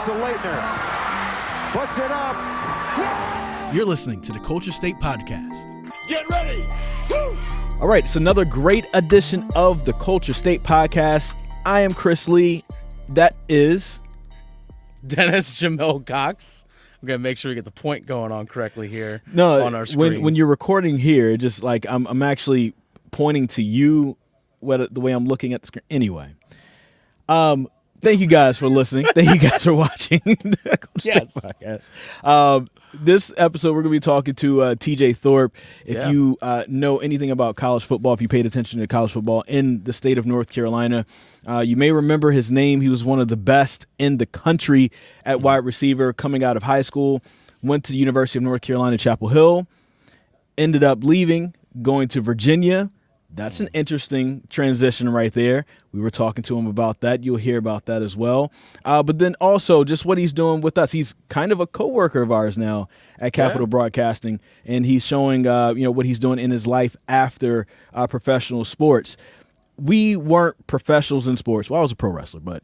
to Leitner. Puts it up. You're listening to the Culture State Podcast. Get ready. Woo! All right, it's another great edition of the Culture State Podcast. I am Chris Lee. That is Dennis Jamil Cox. I'm going to make sure we get the point going on correctly here on our screen. When you're recording here, just like I'm actually pointing to you the way I'm looking at the screen. Anyway, thank you guys for listening. Thank you guys for watching the Culture State Podcast. This episode, we're going to be talking to TJ Thorpe. If you know anything about college football, if you paid attention to college football in the state of North Carolina, you may remember his name. He was one of the best in the country at wide receiver coming out of high school, went to the University of North Carolina, Chapel Hill, ended up leaving, going to Virginia. That's an interesting transition right there. We were talking to him about that. You'll hear about that as well. But then also just what he's doing with us. He's kind of a coworker of ours now at Capital Broadcasting, and he's showing what he's doing in his life after professional sports. We weren't professionals in sports. Well, I was a pro wrestler, but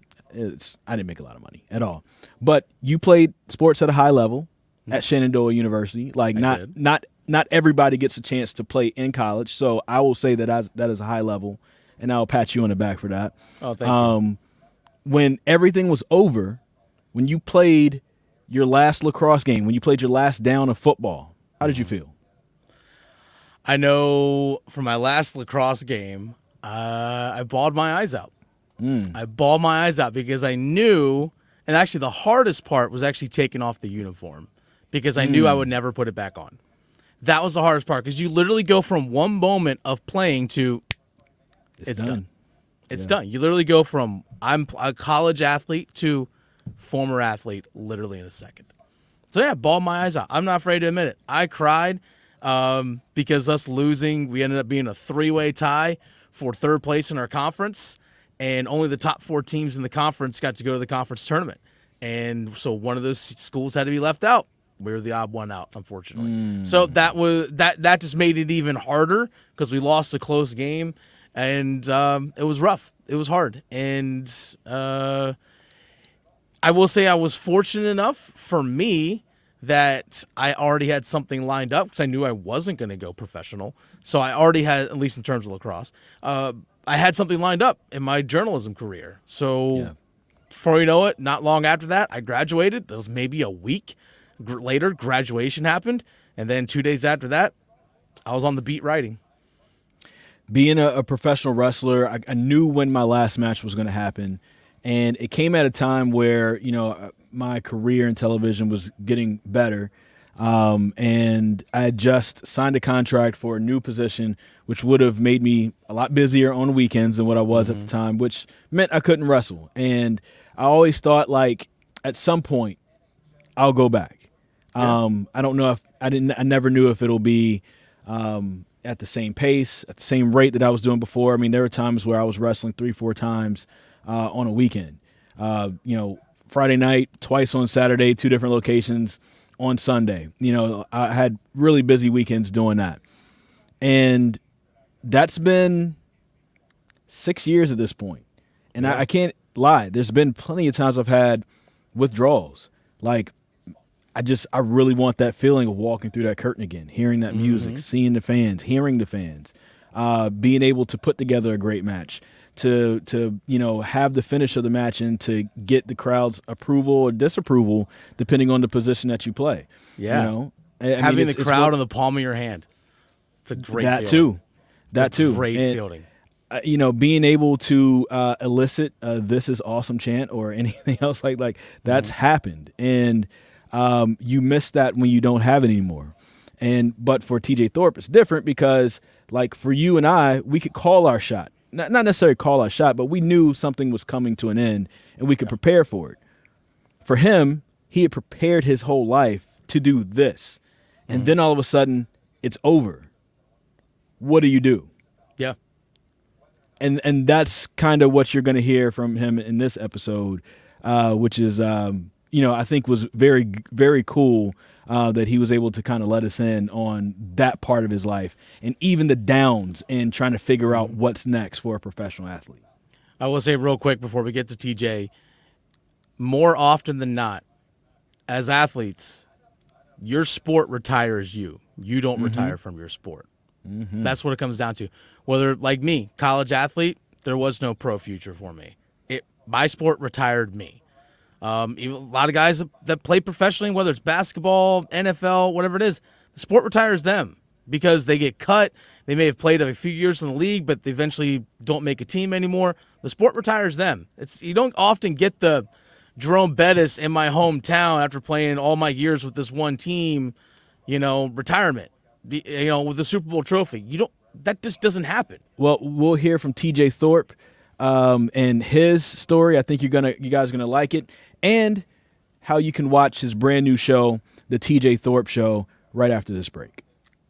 I didn't make a lot of money at all. But you played sports at a high level at Shenandoah University. Like not everybody gets a chance to play in college, so I will say that is a high level, and I'll pat you on the back for that. Oh, thank you. When everything was over, when you played your last lacrosse game, when you played your last down of football, how did you feel? I know for my last lacrosse game, I bawled my eyes out. I bawled my eyes out because I knew, and actually the hardest part was actually taking off the uniform because I knew I would never put it back on. That was the hardest part because you literally go from one moment of playing to it's done. It's done. You literally go from I'm a college athlete to former athlete literally in a second. So, yeah, bawled my eyes out. I'm not afraid to admit it. I cried because us losing, we ended up being a three-way tie for third place in our conference, and only the top 4 teams in the conference got to go to the conference tournament. And so one of those schools had to be left out. We were the odd one out, unfortunately. So that just made it even harder because we lost a close game, and it was rough. It was hard, and I will say I was fortunate enough for me that I already had something lined up because I knew I wasn't going to go professional. So I already had, at least in terms of lacrosse, I had something lined up in my journalism career. So before you know it, not long after that, I graduated. That was maybe a week later, graduation happened, and then 2 days after that, I was on the beat writing. Being a professional wrestler, I knew when my last match was going to happen, and it came at a time where my career in television was getting better, and I had just signed a contract for a new position, which would have made me a lot busier on weekends than what I was at the time, which meant I couldn't wrestle. And I always thought, like, at some point, I'll go back. I don't know if I never knew if it'll be at the same pace, at the same rate that I was doing before. I mean, there were times where I was wrestling 3-4 times on a weekend. Friday night, twice on Saturday, 2 different locations on Sunday. I had really busy weekends doing that. And that's been 6 years at this point. And I can't lie. There's been plenty of times I've had withdrawals. Like, I really want that feeling of walking through that curtain again, hearing that music, seeing the fans, hearing the fans, being able to put together a great match, to have the finish of the match and to get the crowd's approval or disapproval depending on the position that you play. Yeah. Having the crowd on the palm of your hand. It's a great feeling. That too. Great feeling. Being able to elicit "This is awesome" chant or anything else like that's happened. And you miss that when you don't have it anymore. But for TJ Thorpe, it's different because, like, for you and I, we could call our shot. Not necessarily call our shot, but we knew something was coming to an end, and we could prepare for it. For him, he had prepared his whole life to do this. And then all of a sudden, it's over. What do you do? Yeah. And that's kind of what you're going to hear from him in this episode, which is I think was very, very cool that he was able to kind of let us in on that part of his life and even the downs and trying to figure out what's next for a professional athlete. I will say real quick before we get to TJ, more often than not, as athletes, your sport retires you. You don't retire from your sport. That's what it comes down to. Whether, like me, college athlete, there was no pro future for me. My sport retired me. Even a lot of guys that play professionally, whether it's basketball, NFL, whatever it is, the sport retires them because they get cut. They may have played a few years in the league, but they eventually don't make a team anymore. The sport retires them. You don't often get the Jerome Bettis in my hometown after playing all my years with this one team, retirement, with the Super Bowl trophy. That just doesn't happen. Well, we'll hear from TJ Thorpe and his story. I think you guys are gonna like it, and how you can watch his brand new show, The TJ Thorpe Show, right after this break.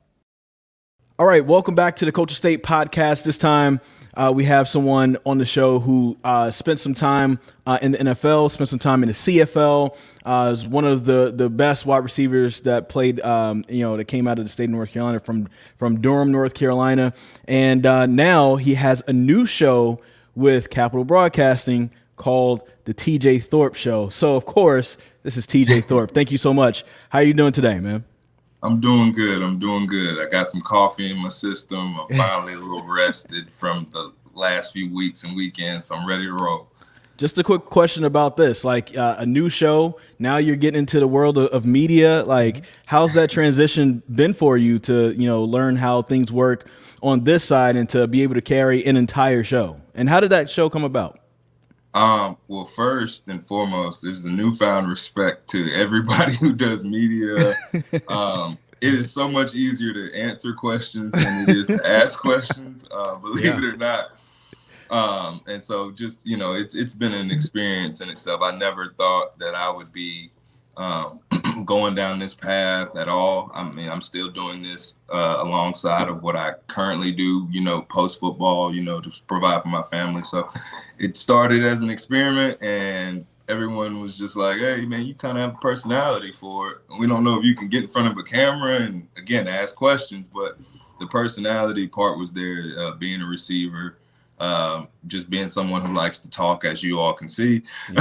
All right, welcome back to the Culture State Podcast. This time we have someone on the show who spent some time in the NFL, spent some time in the CFL, is one of the best wide receivers that played, that came out of the state of North Carolina from Durham, North Carolina. And now he has a new show with Capital Broadcasting called The TJ Thorpe Show. So, of course, this is TJ Thorpe. Thank you so much. How are you doing today, man? I'm doing good. I got some coffee in my system. I'm finally a little rested from the last few weeks and weekends, so I'm ready to roll. Just a quick question about this, like a new show. Now you're getting into the world of media. Like, how's that transition been for you to, learn how things work on this side and to be able to carry an entire show? And how did that show come about? Well, first and foremost, there's a newfound respect to everybody who does media. It is so much easier to answer questions than it is to ask questions, believe it or not. And so just, it's been an experience in itself. I never thought that I would be going down this path at all. I mean, I'm still doing this alongside of what I currently do, post football, to provide for my family. So it started as an experiment, and everyone was just like, hey, man, you kind of have a personality for it. We don't know if you can get in front of a camera and, again, ask questions, but the personality part was there, being a receiver, just being someone who likes to talk, as you all can see.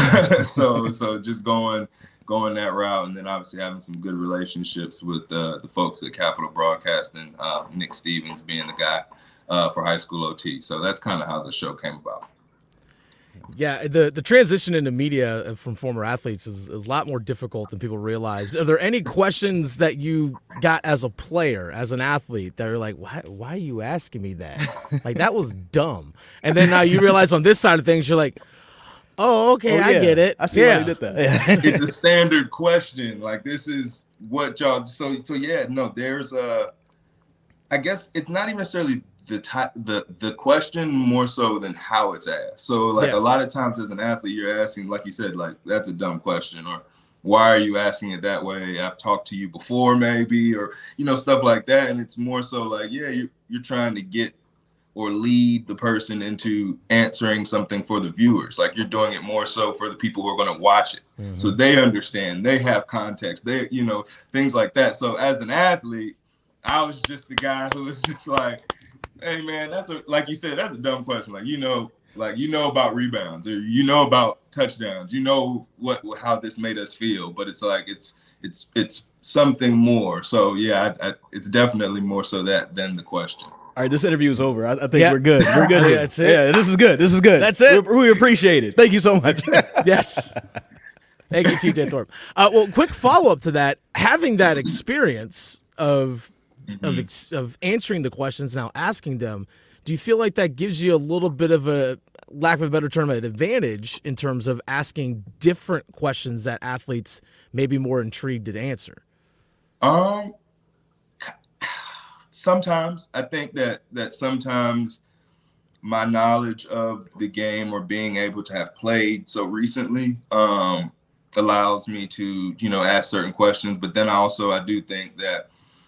So just going that route, and then obviously having some good relationships with the folks at Capital Broadcasting, Nick Stevens being the guy for high school OT. So that's kind of how the show came about. Yeah, the transition into media from former athletes is a lot more difficult than people realize. Are there any questions that you got as a player, as an athlete, that are like, why are you asking me that? Like, that was dumb. And then now you realize on this side of things, you're like, oh, okay, I get it. I see why you did that. It's a standard question. Like, this is what y'all. So yeah, no, there's I guess it's not even necessarily the question more so than how it's asked. So a lot of times as an athlete, you're asking, like you said, like, that's a dumb question, or why are you asking it that way? I've talked to you before, maybe, or stuff like that. And it's more so like, yeah, you're trying to get or lead the person into answering something for the viewers. Like, you're doing it more so for the people who are going to watch it. So they understand, they have context, they, things like that. So as an athlete, I was just the guy who was just like, hey man, like you said, that's a dumb question. Like, about rebounds, or about touchdowns, how this made us feel, but it's like, it's something more. So yeah, it's definitely more so that than the question. All right, this interview is over. I think we're good. We're good here. That's it. Yeah, this is good. That's it. We appreciate it. Thank you so much. Yes. Thank you, TJ Thorpe. Well, quick follow-up to that. Having that experience of answering the questions, now asking them, do you feel like that gives you a little bit of a, lack of a better term, an advantage in terms of asking different questions that athletes may be more intrigued to answer? Sometimes I think that sometimes my knowledge of the game, or being able to have played so recently, allows me to, ask certain questions. But then I do think that,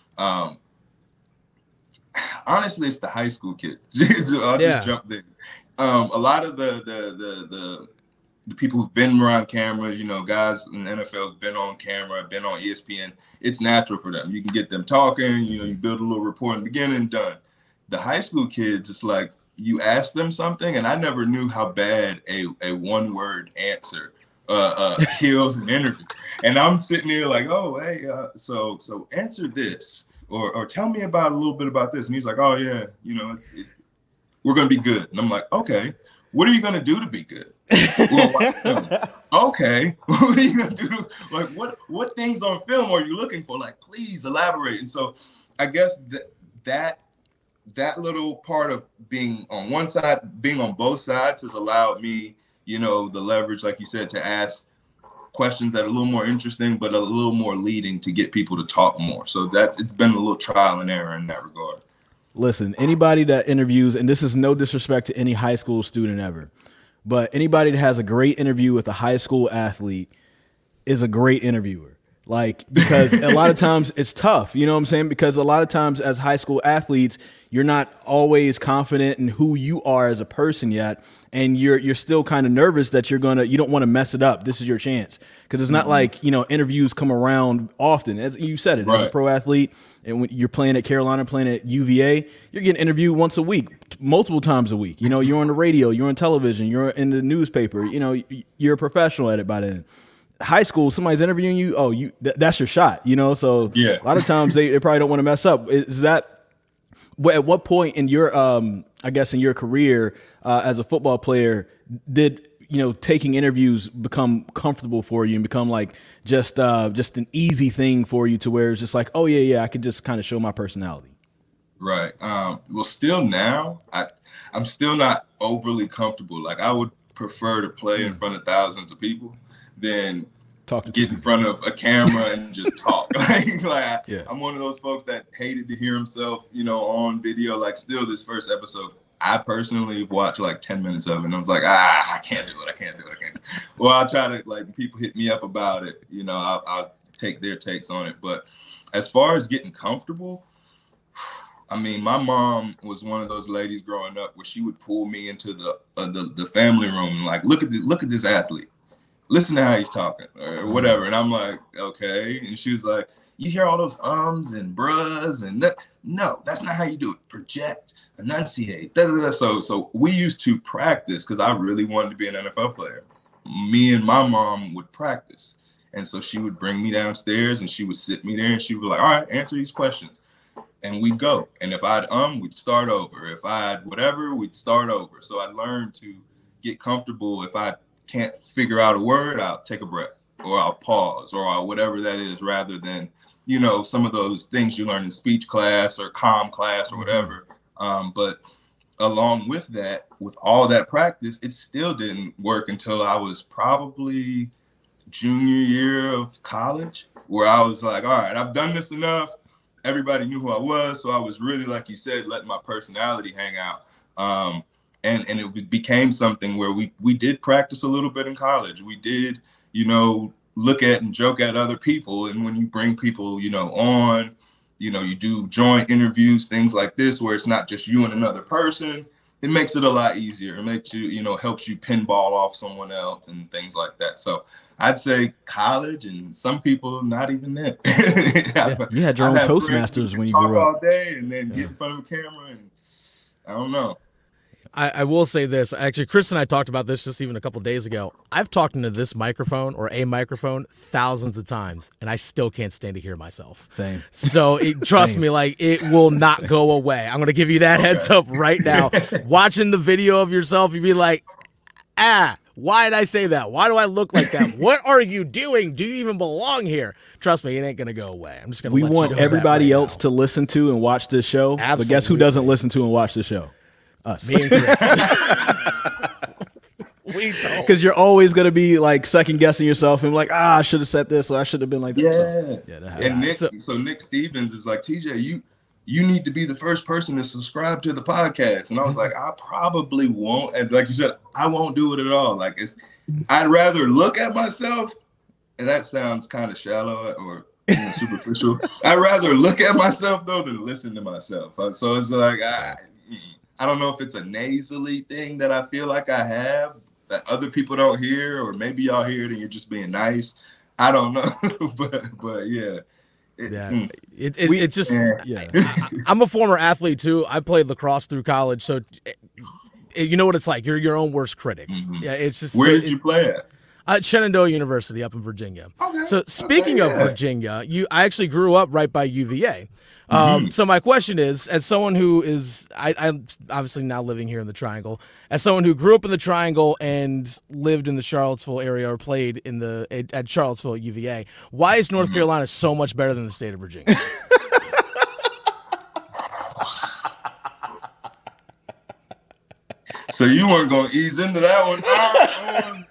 honestly, it's the high school kids. I'll just jump there. A lot of the people who've been around cameras, guys in the NFL have been on camera, been on ESPN. It's natural for them. You can get them talking, you build a little rapport in the beginning, done. The high school kids, it's like you ask them something, and I never knew how bad a one-word answer kills an interview. And I'm sitting there like, oh, hey, so answer this, or tell me about a little bit about this. And he's like, oh yeah, we're gonna be good. And I'm like, okay, what are you gonna do to be good? Well, okay, what are you gonna do? Like, what things on film are you looking for? Like, please elaborate. And so, I guess that little part of being on one side, being on both sides, has allowed me, the leverage, like you said, to ask questions that are a little more interesting, but a little more leading to get people to talk more. So it's been a little trial and error in that regard. Listen, anybody that interviews, and this is no disrespect to any high school student ever, but anybody that has a great interview with a high school athlete is a great interviewer. Like, because a lot of times it's tough, you know what I'm saying? Because a lot of times as high school athletes, you're not always confident in who you are as a person yet. And you're still kind of nervous that you don't want to mess it up. This is your chance. Because it's not like, interviews come around often. As you said it, as a pro athlete, and when you're playing at Carolina, playing at UVA, you're getting interviewed once a week, multiple times a week. You're on the radio, you're on television, you're in the newspaper, you're a professional at it by then. High school, somebody's interviewing you, that's your shot, so yeah. A lot of times they probably don't want to mess up. Is that, at what point in your I guess in your career as a football player did taking interviews become comfortable for you and become like just an easy thing for you, to where it's just like, oh yeah, I could just kind of show my personality? Right. Well, still now I'm still not overly comfortable. Like, I would prefer to play in front of thousands of people than get in front of a camera and just talk. I'm one of those folks that hated to hear himself, on video. Like, still, this first episode, I personally watched like 10 minutes of it, and I was like, I can't do it. Well, I'll try to, like, people hit me up about it, I'll take their takes on it. But as far as getting comfortable, I mean, my mom was one of those ladies growing up where she would pull me into the family room and like, look at this athlete. Listen to how he's talking or whatever. And I'm like, okay. And she was like, you hear all those ums and bruhs and that? No, that's not how you do it. Project, enunciate, da-da-da. So we used to practice, because I really wanted to be an NFL player. Me and my mom would practice. And so she would bring me downstairs and she would sit me there and she would be like, all right, answer these questions. And we'd go. And if I'd we'd start over. If I'd whatever, we'd start over. So I learned to get comfortable. If I can't figure out a word, I'll take a breath, or I'll pause, or I'll whatever that is, rather than, some of those things you learn in speech class or comm class or whatever. But along with that, with all that practice, it still didn't work until I was probably junior year of college, where I was like, all right, I've done this enough. Everybody knew who I was. So I was really, like you said, letting my personality hang out. And it became something where we did practice a little bit in college. We did, look at and joke at other people. And when you bring people, on, you do joint interviews, things like this, where it's not just you and another person, it makes it a lot easier. It makes you, helps you pinball off someone else and things like that. So I'd say college, and some people not even then. You had your own Toastmasters when you grew up. All day and then get in front of a camera, and I don't know. I will say this. Actually, Chris and I talked about this just even a couple days ago. I've talked into this microphone or a microphone thousands of times, and I still can't stand to hear myself. Same. So trust me, like, it will not go away. I'm going to give you that heads up right now. Watching the video of yourself, you'd be like, why did I say that? Why do I look like that? What are you doing? Do you even belong here? Trust me, it ain't going to go away. I'm just going to let you know. We want everybody else to listen to and watch this show. Absolutely. But guess who doesn't listen to and watch the show? Us. Me and Chris. We don't. Because you're always going to be like second guessing yourself and like, I should have said this, or I should have been like this. Yeah. That and Nick Stevens is like, TJ, you need to be the first person to subscribe to the podcast. And I was like, I probably won't. And like you said, I won't do it at all. Like, I'd rather look at myself, and that sounds kind of shallow or superficial. I'd rather look at myself though than listen to myself. So it's like, I don't know if it's a nasally thing that I feel like I have that other people don't hear, or maybe y'all hear it and you're just being nice. I don't know, but yeah. It's just, I'm a former athlete too. I played lacrosse through college, so you know what it's like. You're your own worst critic. Mm-hmm. Yeah, it's just. Where did you play at? Shenandoah University up in Virginia. Okay. So speaking of Virginia, I actually grew up right by UVA. So my question is, as someone who is, I'm obviously now living here in the Triangle, as someone who grew up in the Triangle and lived in the Charlottesville area or played at Charlottesville at UVA, why is North Carolina so much better than the state of Virginia? So you weren't going to ease into that one.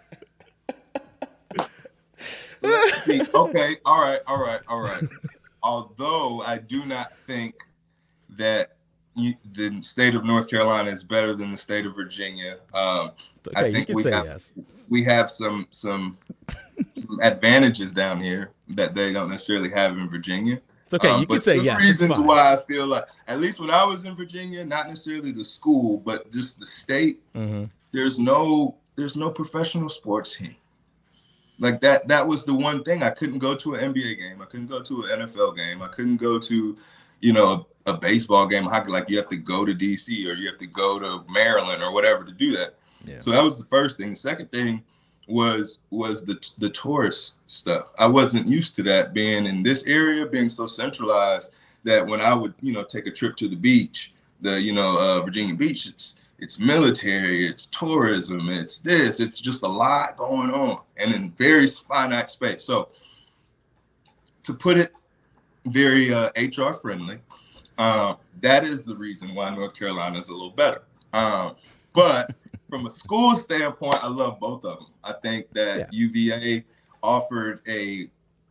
Let's see. Okay. All right. Although I do not think that the state of North Carolina is better than the state of Virginia. I think we have some advantages down here that they don't necessarily have in Virginia. It's okay. You can say yes. Reasons why I feel like, at least when I was in Virginia, not necessarily the school, but just the state, there's no professional sports team. Like that was the one thing. I couldn't go to an NBA game. I couldn't go to an NFL game. I couldn't go to, a baseball game. Like you have to go to DC or you have to go to Maryland or whatever to do that. Yeah. So that was the first thing. The second thing was the tourist stuff. I wasn't used to that, being in this area, being so centralized, that when I would, take a trip to the beach, Virginia Beach, it's military, it's tourism, it's just a lot going on and in very finite space. So to put it very HR friendly, that is the reason why North Carolina is a little better. But from a school standpoint, I love both of them. I think that UVA offered a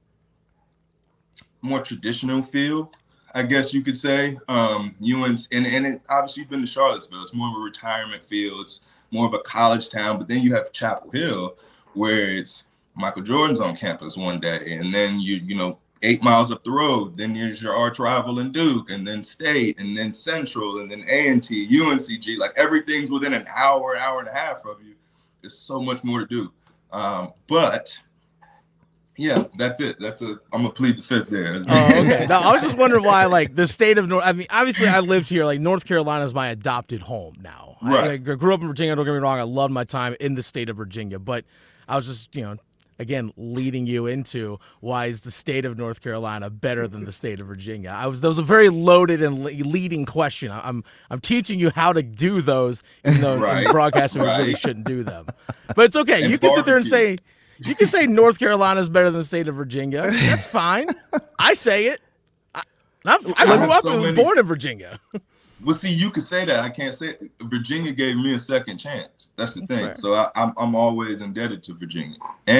more traditional feel, I guess you could say. UNC, and it, obviously you've been to Charlottesville. It's more of a retirement feel. It's more of a college town. But then you have Chapel Hill, where it's Michael Jordan's on campus one day, and then you 8 miles up the road, then there's your arch rival in Duke, and then State, and then Central, and then A&T, UNCG. Like everything's within an hour and a half of you. There's so much more to do. But yeah, that's it. I'm gonna plead the fifth there. Oh, okay. Now I was just wondering why, the state of North. I mean, obviously I lived here. North Carolina is my adopted home now. Right. I grew up in Virginia. Don't get me wrong. I loved my time in the state of Virginia, but I was just, again, leading you into why is the state of North Carolina better than the state of Virginia? That was a very loaded and leading question. I'm teaching you how to do those, even though in broadcasting we really shouldn't do them. But it's okay. You can sit there and say. You can say North Carolina is better than the state of Virginia. That's fine. I say it. I grew up and was born in Virginia. Well, see, you could say that. I can't say it. Virginia gave me a second chance. That's the thing. Right. So I'm always indebted to Virginia,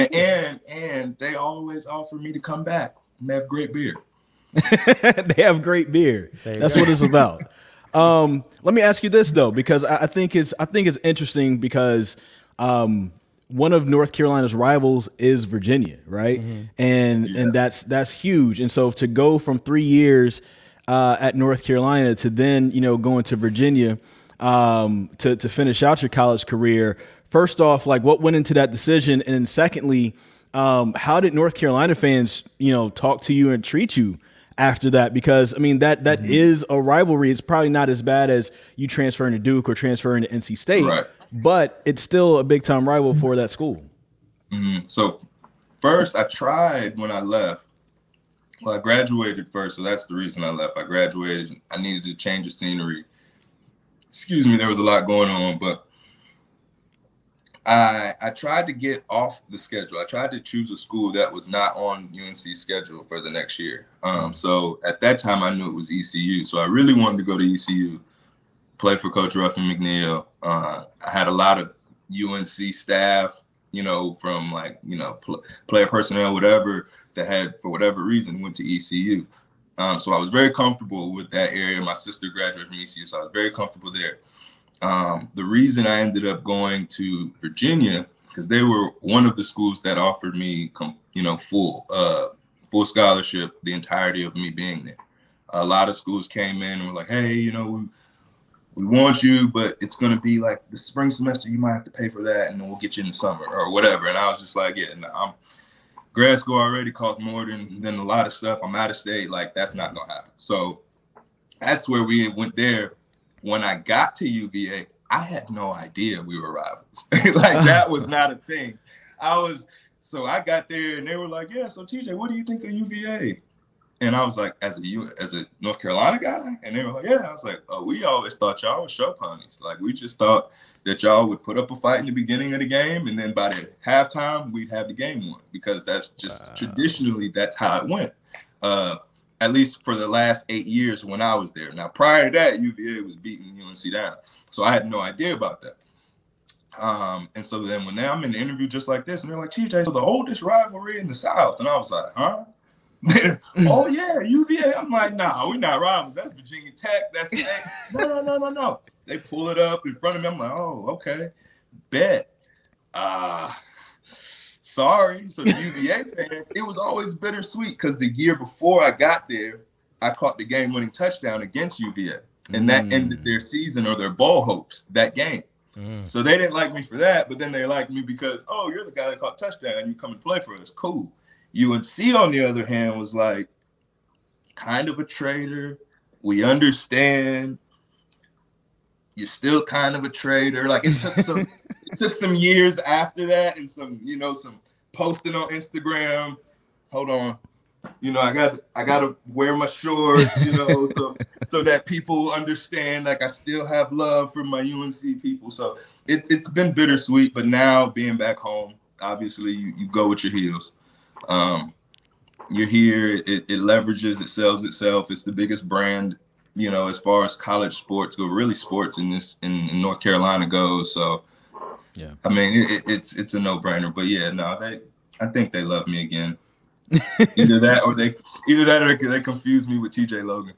and they always offer me to come back. And they have great beer. They have great beer. That's what it's about. Let me ask you this though, because I think it's interesting because. One of North Carolina's rivals is Virginia, right? And that's huge. And so to go from 3 years at North Carolina to then, going to Virginia to finish out your college career, first off, what went into that decision? And then secondly, how did North Carolina fans, talk to you and treat you after that? Because, I mean, that is a rivalry. It's probably not as bad as you transferring to Duke or transferring to NC State. Right. But it's still a big-time rival for that school. So first, I tried when I left. Well, I graduated first, so that's the reason I left. I graduated. I needed to change the scenery. Excuse me, there was a lot going on, but I tried to get off the schedule. I tried to choose a school that was not on UNC's schedule for the next year. So at that time, I knew it was ECU. So I really wanted to go to ECU. Play for Coach Ruffin McNeil. I had a lot of UNC staff, from player personnel, whatever, that had, for whatever reason, went to ECU. So I was very comfortable with that area. My sister graduated from ECU, so I was very comfortable there. The reason I ended up going to Virginia, because they were one of the schools that offered me, full scholarship the entirety of me being there. A lot of schools came in and were like, hey, we want you, but it's going to be like the spring semester. You might have to pay for that, and then we'll get you in the summer or whatever. And I was just like, grad school already costs more than a lot of stuff. I'm out of state. That's not going to happen. So that's where we went there. When I got to UVA, I had no idea we were rivals. That was not a thing. So I got there and they were like, yeah, so TJ, what do you think of UVA? And I was like, as a North Carolina guy? And they were like, yeah. I was like, oh, we always thought y'all were show ponies. Like, we just thought that y'all would put up a fight in the beginning of the game, and then by the halftime, we'd have the game won, because that's just traditionally, that's how it went. At least for the last 8 years when I was there. Now, prior to that, UVA was beating UNC down. So I had no idea about that. And so then when I'm in an interview just like this, and they're like, TJ, so the oldest rivalry in the South. And I was like, huh? Oh, yeah, UVA. I'm like, nah, we're not rivals. That's Virginia Tech. That's no. They pull it up in front of me. I'm like, oh, okay, bet. Sorry. So the UVA fans, it was always bittersweet, because the year before I got there, I caught the game-winning touchdown against UVA. And that ended their season or their bowl hopes that game. So they didn't like me for that, but then they liked me because, oh, you're the guy that caught touchdown and you come and play for us. Cool. UNC, on the other hand, was like kind of a traitor. We understand. You're still kind of a traitor. Like, it took some years after that, and some posting on Instagram. Hold on. I gotta wear my shorts, so that people understand, like, I still have love for my UNC people. So it's been bittersweet, but now being back home, obviously you go with your heels. You're here, it leverages, it sells itself. It's the biggest brand, as far as college sports go, really sports in North Carolina goes. So yeah, I mean, it's a no-brainer. But yeah, no, I think they love me again. Either that or they confuse me with TJ Logan.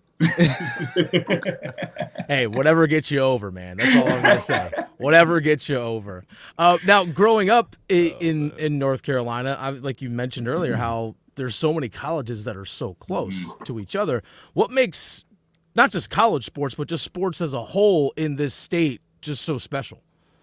Hey, whatever gets you over, man. That's all I'm gonna say. Whatever gets you over. Now, growing up in North Carolina, like you mentioned earlier, how there's so many colleges that are so close to each other. What makes not just college sports, but just sports as a whole in this state just so special?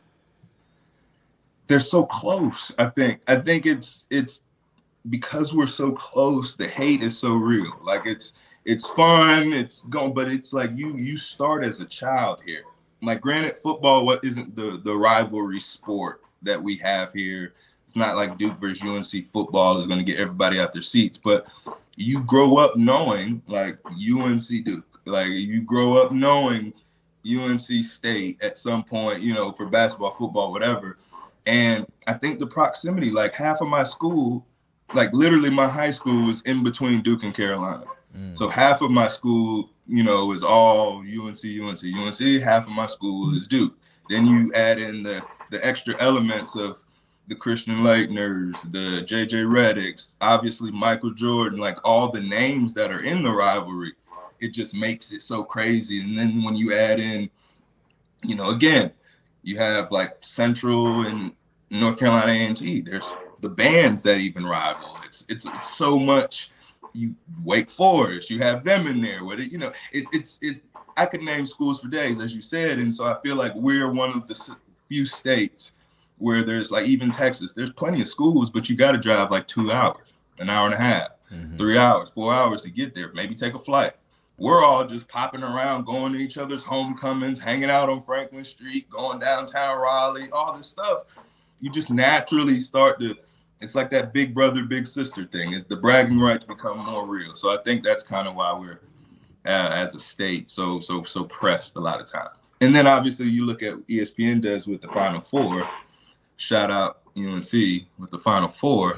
They're so close. I think it's because we're so close, the hate is so real. Like, it's fun, but it's like you start as a child here. Like, granted, football isn't the rivalry sport that we have here. It's not like Duke versus UNC football is going to get everybody out their seats, but you grow up knowing, like, UNC Duke. Like, you grow up knowing UNC State at some point, for basketball, football, whatever. And I think the proximity, like, half of my school, like, literally my high school was in between Duke and Carolina. So half of my school, is all UNC. Half of my school is Duke. Then you add in the extra elements of the Christian Laettners, the JJ Redicks, obviously Michael Jordan, like, all the names that are in the rivalry. It just makes it so crazy. And then when you add in, again, you have like Central and North Carolina A&T. There's the bands that even rival. It's so much. You Wake Forest, you have them in there with it. I could name schools for days, as you said, and so I feel like we're one of the few states where there's, like, even Texas. There's plenty of schools, but you got to drive like 2 hours, an hour and a half, 3 hours, 4 hours to get there. Maybe take a flight. We're all just popping around, going to each other's homecomings, hanging out on Franklin Street, going downtown Raleigh, all this stuff. You just naturally start to. It's like that big brother, big sister thing. It's the bragging rights become more real. So I think that's kind of why we're, as a state, so pressed a lot of times. And then obviously you look at ESPN does with the Final Four. Shout out UNC with the Final Four.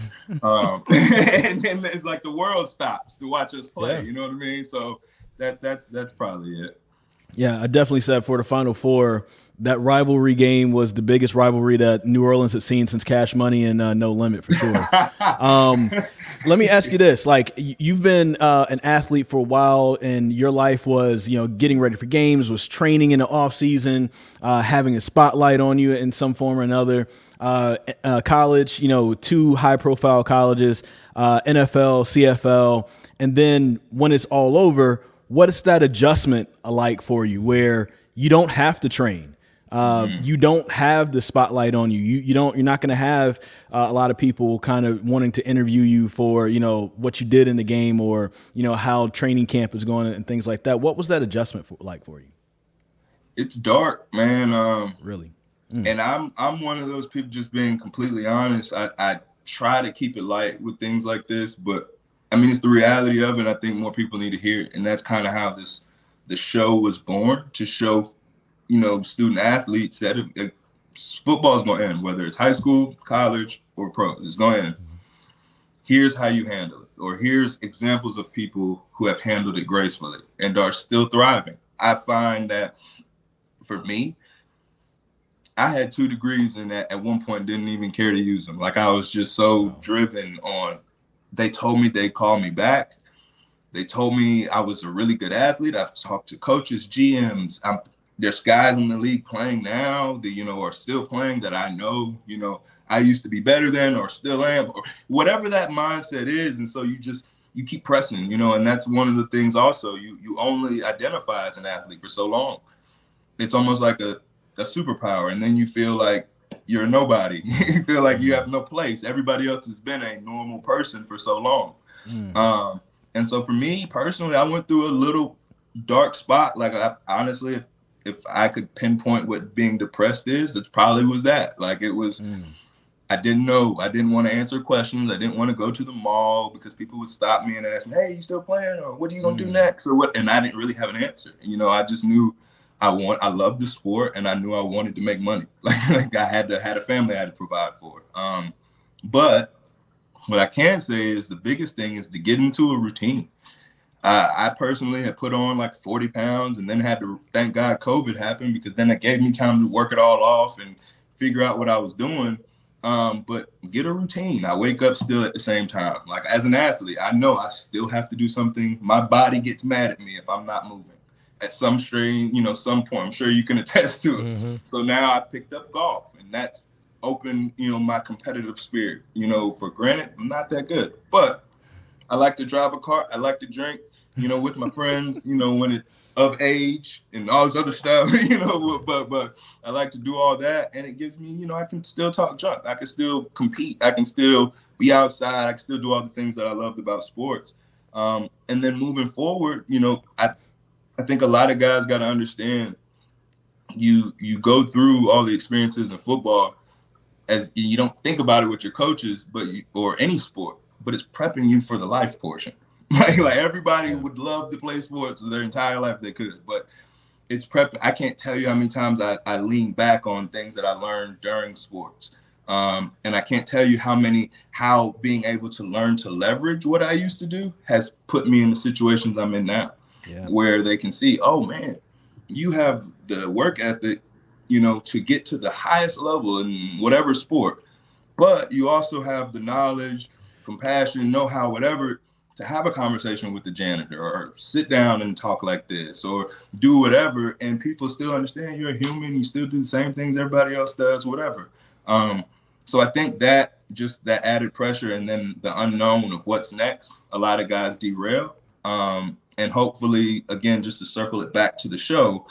And then it's like the world stops to watch us play. Yeah. You know what I mean? So that's probably it. Yeah, I definitely said for the Final Four, that rivalry game was the biggest rivalry that New Orleans had seen since Cash Money and No Limit, for sure. Let me ask you this. Like, you've been an athlete for a while, and your life was, getting ready for games, was training in the off season, having a spotlight on you in some form or another. College, 2 high-profile colleges, NFL, CFL, and then when it's all over, what is that adjustment like for you where you don't have to train? You don't have the spotlight on you. You're not going to have a lot of people kind of wanting to interview you for, what you did in the game or, how training camp is going and things like that. What was that adjustment like for you? It's dark, man. Really? And I'm one of those people, just being completely honest. I try to keep it light with things like this, but I mean, it's the reality of it. I think more people need to hear it. And that's kind of how the show was born, to show, student athletes that football is going to end, whether it's high school, college, or pro. It's going to end. Here's how you handle it. Or here's examples of people who have handled it gracefully and are still thriving. I find that for me, I had 2 degrees and at one point didn't even care to use them. Like, I was just so driven on, they told me they'd call me back. They told me I was a really good athlete. I've talked to coaches, GMs. There's guys in the league playing now that, are still playing that I know, I used to be better than or still am, or whatever that mindset is. And so you keep pressing, and that's one of the things also, you only identify as an athlete for so long. It's almost like a superpower. And then you feel like you're a nobody. You feel like you have no place. Everybody else has been a normal person for so long. And so for me personally, I went through a little dark spot. Like, honestly, if I could pinpoint what being depressed is, it probably was that. Like, it was, I didn't know. I didn't want to answer questions. I didn't want to go to the mall because people would stop me and ask me, "Hey, you still playing? Or what are you going to do next?" Or what? And I didn't really have an answer. I just knew I loved the sport, and I knew I wanted to make money. Like I had a family I had to provide for. But what I can say is the biggest thing is to get into a routine. I personally had put on like 40 pounds and then had to, thank God COVID happened, because then it gave me time to work it all off and figure out what I was doing. But get a routine. I wake up still at the same time. Like, as an athlete, I know I still have to do something. My body gets mad at me if I'm not moving at some strain, some point. I'm sure you can attest to it. Mm-hmm. So now I picked up golf, and that's opened, my competitive spirit. For granted, I'm not that good, but I like to drive a car. I like to drink, with my friends, when it's of age and all this other stuff, but I like to do all that. And it gives me, I can still talk junk. I can still compete. I can still be outside. I can still do all the things that I loved about sports. And then moving forward, I think a lot of guys got to understand you go through all the experiences in football, as you don't think about it with your coaches, or any sport, but it's prepping you for the life portion. Like everybody would love to play sports their entire life if they could, but it's prep. I can't tell you how many times I lean back on things that I learned during sports. And I can't tell you how being able to learn to leverage what I used to do has put me in the situations I'm in now, where they can see, oh man, you have the work ethic, to get to the highest level in whatever sport, but you also have the knowledge, compassion, know-how, whatever, to have a conversation with the janitor or sit down and talk like this or do whatever. And people still understand you're a human. You still do the same things everybody else does, whatever. So I think that just that added pressure and then the unknown of what's next, a lot of guys derail. And hopefully, again, just to circle it back to the show,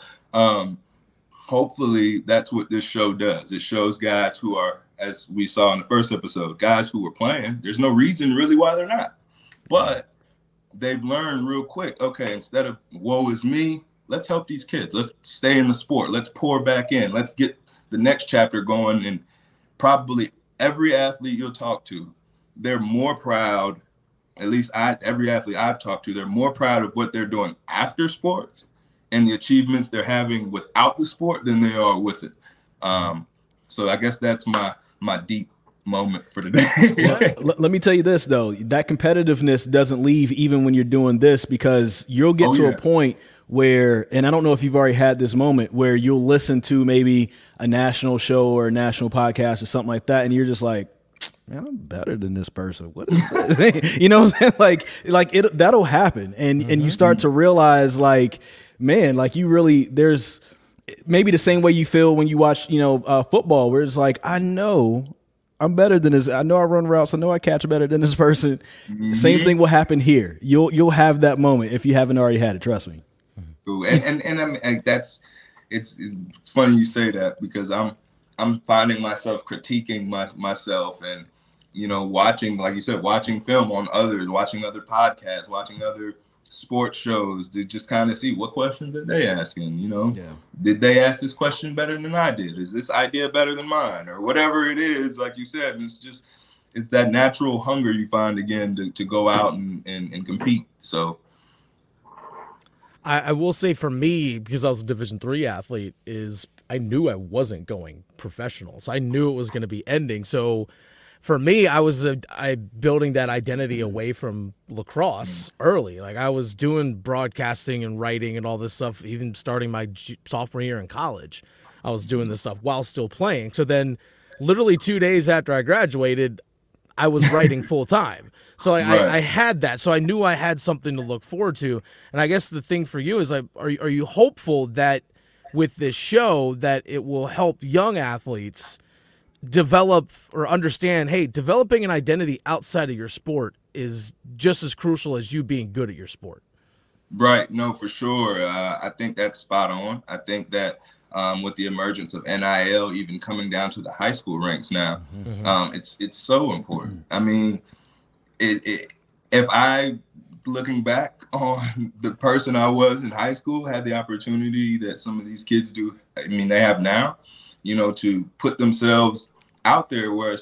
hopefully that's what this show does. It shows guys who are, as we saw in the first episode, guys who were playing. There's no reason really why they're not. But they've learned real quick, okay, instead of woe is me, let's help these kids. Let's stay in the sport. Let's pour back in. Let's get the next chapter going. And probably every athlete you'll talk to, they're more proud, at least every athlete I've talked to, they're more proud of what they're doing after sports and the achievements they're having without the sport than they are with it. So I guess that's my deep moment for today. Let me tell you this, though. That competitiveness doesn't leave even when you're doing this, because you'll get to a point where, and I don't know if you've already had this moment, where you'll listen to maybe a national show or a national podcast or something like that, and you're just like, man, I'm better than this person. What is this? You know what I'm saying? Like it, that'll happen. And you start to realize, like, man, like you really, there's maybe the same way you feel when you watch, football, where it's like, I know I'm better than this. I know I run routes. I know I catch better than this person. Mm-hmm. Same thing will happen here. You'll have that moment if you haven't already had it. Trust me. Ooh, and I mean, that's it's funny you say that, because I'm finding myself critiquing myself and watching, like you said, watching film on others, watching other podcasts, watching other sports shows to just kind of see what questions are they asking. Yeah. Did they ask this question better than I did? Is this idea better than mine? Or whatever it is, like you said, it's that natural hunger you find again to go out and compete. So I will say for me, because I was a Division III athlete, is I knew I wasn't going professional. So I knew it was going to be ending. So for me, I was building that identity away from lacrosse early. Like I was doing broadcasting and writing and all this stuff, even starting my sophomore year in college. I was doing this stuff while still playing. So then literally 2 days after I graduated, I was writing full time. So I had that. So I knew I had something to look forward to. And I guess the thing for you is, like, are you hopeful that with this show that it will help young athletes develop or understand, hey, developing an identity outside of your sport is just as crucial as you being good at your sport? Right. No, for sure. I think that's spot on. I think that with the emergence of NIL even coming down to the high school ranks now, it's so important. I mean, if I, looking back on the person I was in high school, had the opportunity that some of these kids do, I mean, they have now, to put themselves out there where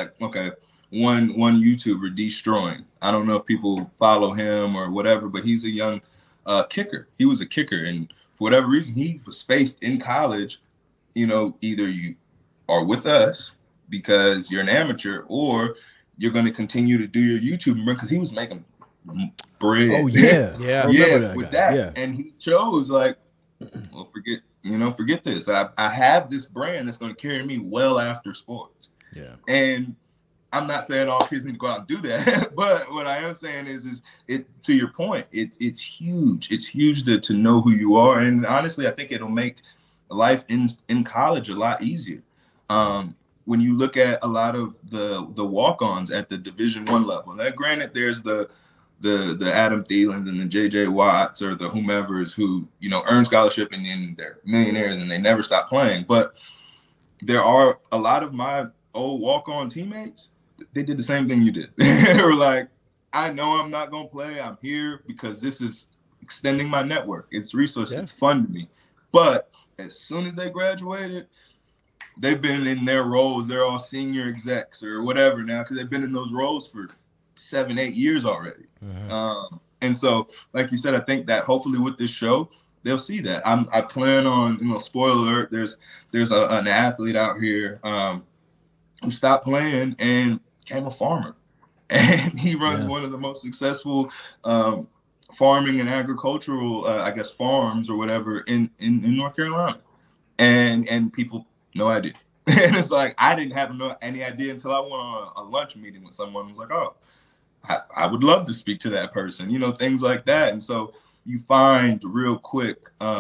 one YouTuber, Destroying, I don't know if people follow him or whatever, but he's a young kicker. He was a kicker, and for whatever reason, he was faced in college, either you are with us because you're an amateur, or you're going to continue to do your YouTube, because he was making bread. Oh yeah, yeah, with that. Yeah. And he chose well, forget this. I have this brand that's going to carry me well after sports. Yeah. And I'm not saying all kids need to go out and do that, but what I am saying is it, to your point, it's huge. It's huge to know who you are. And honestly, I think it'll make life in college a lot easier. When you look at a lot of the walk-ons at the Division I level, now granted, there's the Adam Thielens and the JJ Watts or the whomevers who, earn scholarship and then they're millionaires and they never stop playing. But there are a lot of my old walk-on teammates, they did the same thing you did. They were like, I know I'm not going to play. I'm here because this is extending my network. It's resources. Yeah. It's fun to me. But as soon as they graduated, they've been in their roles. They're all senior execs or whatever now, because they've been in those roles for 7-8 years already. And so, like you said, I think that hopefully with this show, they'll see that. I plan on, spoiler alert, there's an athlete out here who stopped playing and became a farmer. And he runs one of the most successful farming and agricultural, farms or whatever in North Carolina. And people, no idea. And it's like, I didn't have any idea until I went on a lunch meeting with someone who was like, oh, I would love to speak to that person, things like that. And so you find real quick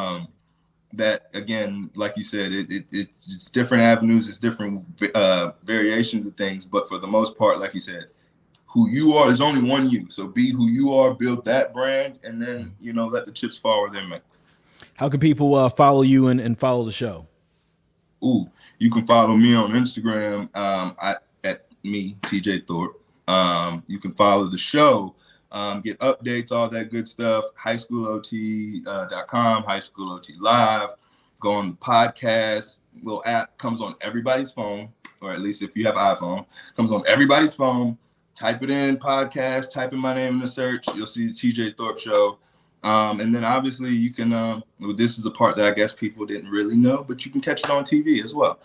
that, again, like you said, it's different avenues, it's different variations of things. But for the most part, like you said, who you are, there's only one you. So be who you are, build that brand, and then, let the chips fall where they may. How can people follow you and follow the show? Ooh, you can follow me on Instagram at me, TJ Thorpe. You can follow the show, get updates, all that good stuff. highschoolot.com, High School OT Live. Go on the podcast. Little app comes on everybody's phone, or at least if you have iPhone, comes on everybody's phone. Type it in, podcast, type in my name in the search. You'll see the TJ Thorpe Show. And then obviously you can, this is the part that I guess people didn't really know, but you can catch it on TV as well.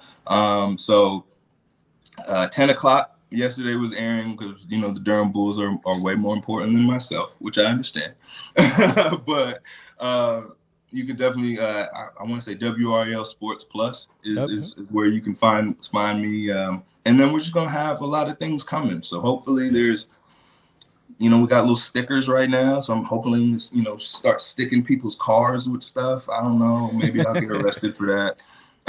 10 o'clock yesterday was airing because, the Durham Bulls are way more important than myself, which I understand. But you can definitely, I want to say WRL Sports Plus is where you can find me. And then we're just going to have a lot of things coming. So hopefully there's, we got little stickers right now. So I'm hoping, start sticking people's cars with stuff. I don't know. Maybe I'll get arrested for that.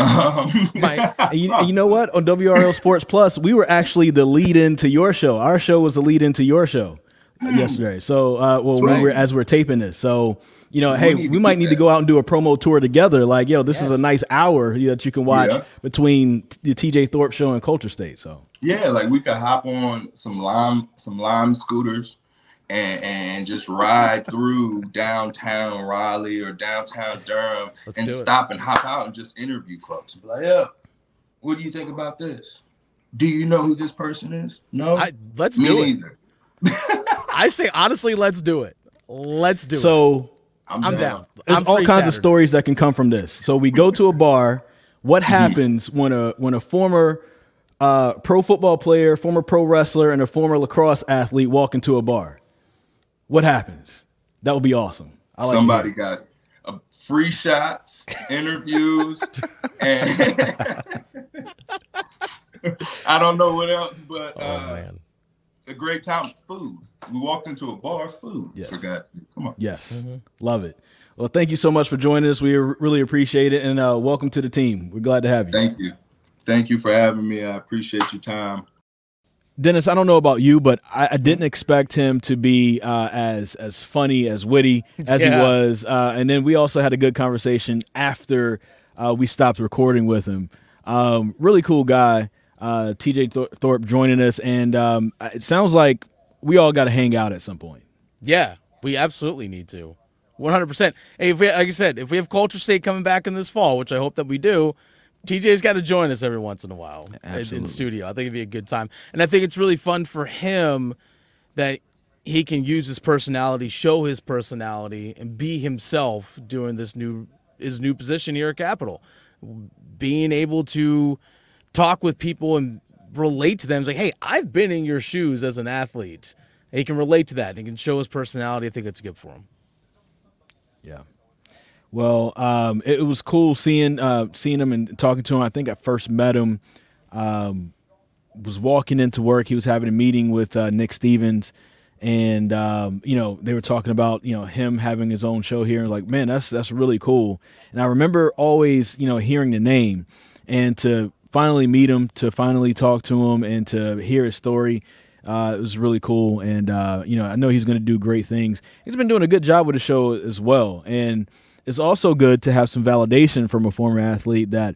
You know what? On WRL Sports Plus, we were actually the lead into your show. Our show was the lead into your show yesterday. So, as we're taping this. So, hey, we might need to go out and do a promo tour together. Like, this is a nice hour that you can watch between the TJ Thorpe Show and Culture State. So, yeah, like we could hop on some lime scooters and just ride through downtown Raleigh or downtown Durham and stop and hop out and just interview folks. Be like, yeah, what do you think about this? Do you know who this person is? No? Let's do it. I say, honestly, let's do it. Let's do it. So I'm down. There's all kinds of stories that can come from this. So we go to a bar. What happens when a former pro football player, former pro wrestler, and a former lacrosse athlete walk into a bar? What happens? That would be awesome. Somebody got free shots, interviews, and I don't know what else, but man. A great time. Food. We walked into a bar, food. Yes. Forgot. Come on. Yes. Love it. Well, thank you so much for joining us. We really appreciate it, and welcome to the team. We're glad to have you. Thank you. Thank you for having me. I appreciate your time. Dennis, I don't know about you, but I didn't expect him to be as funny, as witty as he was. And then we also had a good conversation after we stopped recording with him. Really cool guy, TJ Thorpe joining us. And it sounds like we all got to hang out at some point. Yeah, we absolutely need to. 100%. Hey, like I said, if we have Culture State coming back in this fall, which I hope that we do, TJ's got to join us every once in a while in studio. I think it'd be a good time. And I think it's really fun for him that he can use his personality, show his personality, and be himself doing his new position here at Capitol. Being able to talk with people and relate to them. It's like, hey, I've been in your shoes as an athlete. And he can relate to that. And he can show his personality. I think that's good for him. Yeah. Well, it was cool seeing him and talking to him. I think I first met him, was walking into work. He was having a meeting with Nick Stevens, and they were talking about him having his own show here. And like, man, that's really cool. And I remember always hearing the name, and to finally meet him, to finally talk to him, and to hear his story. It was really cool, and I know he's going to do great things. He's been doing a good job with the show as well, and it's also good to have some validation from a former athlete that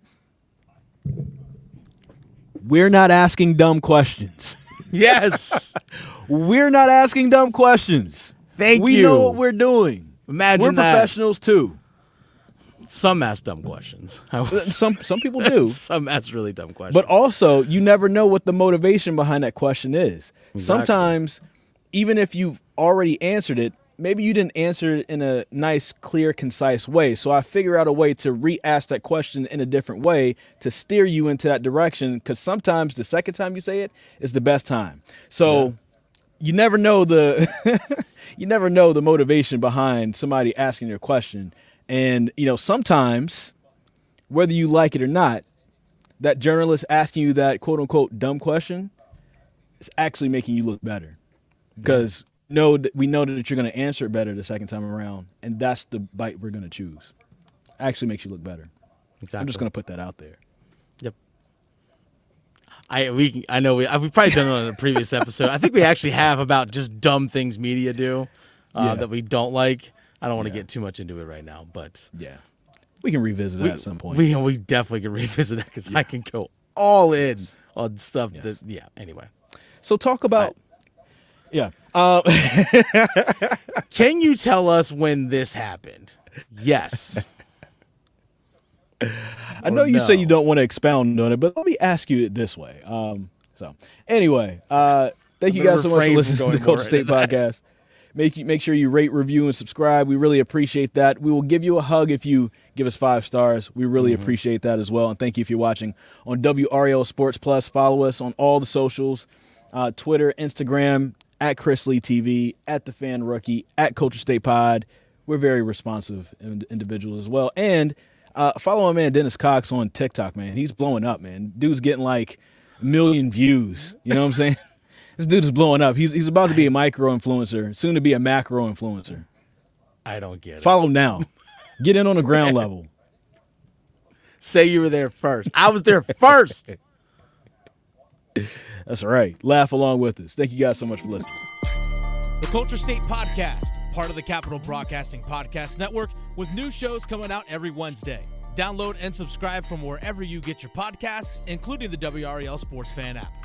we're not asking dumb questions. Yes. We're not asking dumb questions. Thank we you. We know what we're doing. Imagine we're that. Professionals too. Some ask dumb questions. Some people do. Some ask really dumb questions. But also, you never know what the motivation behind that question is. Exactly. Sometimes, even if you've already answered it, maybe you didn't answer it in a nice, clear, concise way. So I figure out a way to re-ask that question in a different way to steer you into that direction, because sometimes the second time you say it is the best time. So you never know the motivation behind somebody asking your question. And, sometimes, whether you like it or not, that journalist asking you that quote unquote dumb question is actually making you look better, because we know that you're going to answer it better the second time around, and that's the bite we're going to choose. Actually makes you look better. Exactly. I'm just going to put that out there. Yep. I know we've probably done it on a previous episode. I think we actually have about just dumb things media do that we don't like. I don't want to get too much into it right now, but we can revisit that at some point. We definitely can revisit that, because I can go all in on stuff anyway. So talk about Can you tell us when this happened? Yes. I know you say you don't want to expound on it, but let me ask you it this way. Anyway, thank you guys so much for listening to the Culture State Podcast. Make sure you rate, review, and subscribe. We really appreciate that. We will give you a hug if you give us 5 stars. We really appreciate that as well. And thank you if you're watching on WRAL Sports Plus. Follow us on all the socials, Twitter, Instagram, at Chris Lee TV, at The Fan Rookie, at Culture State Pod. We're very responsive individuals as well. And follow my man Dennis Cox on TikTok, man. He's blowing up, man. Dude's getting like 1 million views. You know what I'm saying? This dude is blowing up. He's about to be a micro influencer, soon to be a macro influencer. I don't get it. Follow now. Get in on the ground level. Say you were there first. I was there first. That's right. Laugh along with us. Thank you guys so much for listening. The Culture State Podcast, part of the Capitol Broadcasting Podcast Network, with new shows coming out every Wednesday. Download and subscribe from wherever you get your podcasts, including the WRAL Sports Fan app.